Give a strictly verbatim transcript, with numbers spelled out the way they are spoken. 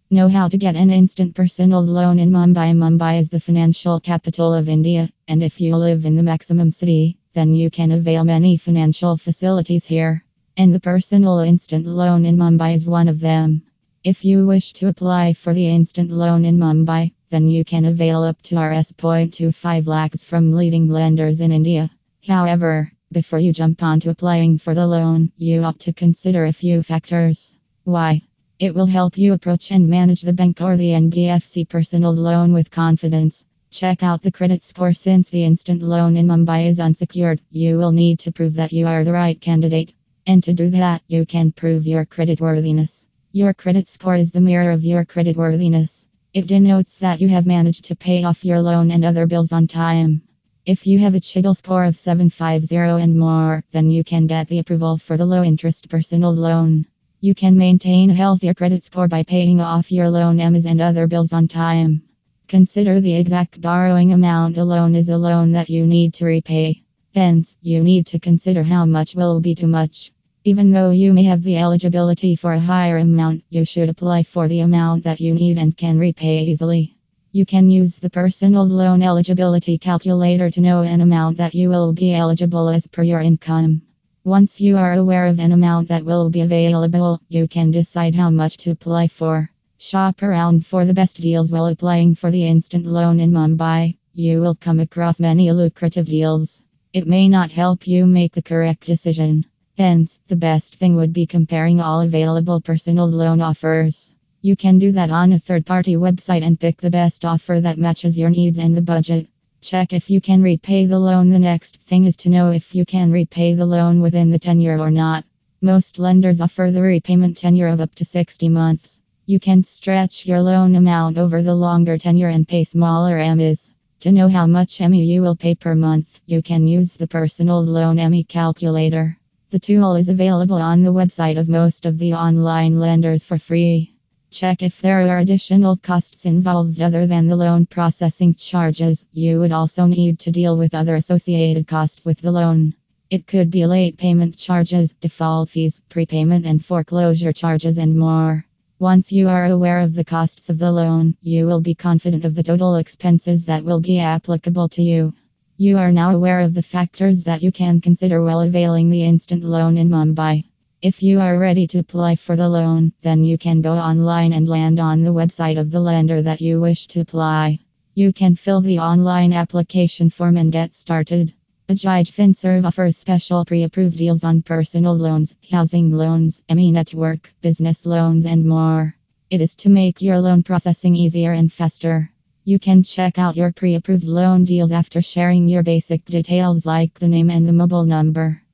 Know how to get an instant personal loan in Mumbai. Mumbai is the financial capital of India, and if you live in the maximum city, then you can avail many financial facilities here. And the personal instant loan in Mumbai is one of them. If you wish to apply for the instant loan in Mumbai, then you can avail up to zero point two five lakhs from leading lenders in India. However, before you jump on to applying for the loan, you ought to consider a few factors. Why? It will help you approach and manage the bank or the N B F C personal loan with confidence. Check out the credit score. Since the instant loan in Mumbai is unsecured, you will need to prove that you are the right candidate. And to do that, you can prove your creditworthiness. Your credit score is the mirror of your creditworthiness. It denotes that you have managed to pay off your loan and other bills on time. If you have a CIBIL score of seven fifty and more, then you can get the approval for the low interest personal loan. You can maintain a healthier credit score by paying off your loan E M Is and other bills on time. Consider the exact borrowing amount. A loan is a loan that you need to repay. Hence, you need to consider how much will be too much. Even though you may have the eligibility for a higher amount, you should apply for the amount that you need and can repay easily. You can use the personal loan eligibility calculator to know an amount that you will be eligible as per your income. Once you are aware of an amount that will be available, you can decide how much to apply for. Shop around for the best deals while applying for the instant loan in Mumbai. You will come across many lucrative deals. It may not help you make the correct decision. Hence, the best thing would be comparing all available personal loan offers. You can do that on a third-party website and pick the best offer that matches your needs and the budget. Check if you can repay the loan. The next thing is to know if you can repay the loan within the tenure or not. Most lenders offer the repayment tenure of up to sixty months. You can stretch your loan amount over the longer tenure and pay smaller E M Is. To know how much E M I you will pay per month, you can use the personal loan E M I calculator. The tool is available on the website of most of the online lenders for free. Check if there are additional costs involved other than the loan processing charges. You would also need to deal with other associated costs with the loan. It could be late payment charges, default fees, prepayment and foreclosure charges, and more. Once you are aware of the costs of the loan, you will be confident of the total expenses that will be applicable to you. You are now aware of the factors that you can consider while availing the instant loan in Mumbai. If you are ready to apply for the loan, then you can go online and land on the website of the lender that you wish to apply. You can fill the online application form and get started. Ajij FinServ offers special pre-approved deals on personal loans, housing loans, M E network, business loans, and more. It is to make your loan processing easier and faster. You can check out your pre-approved loan deals after sharing your basic details like the name and the mobile number.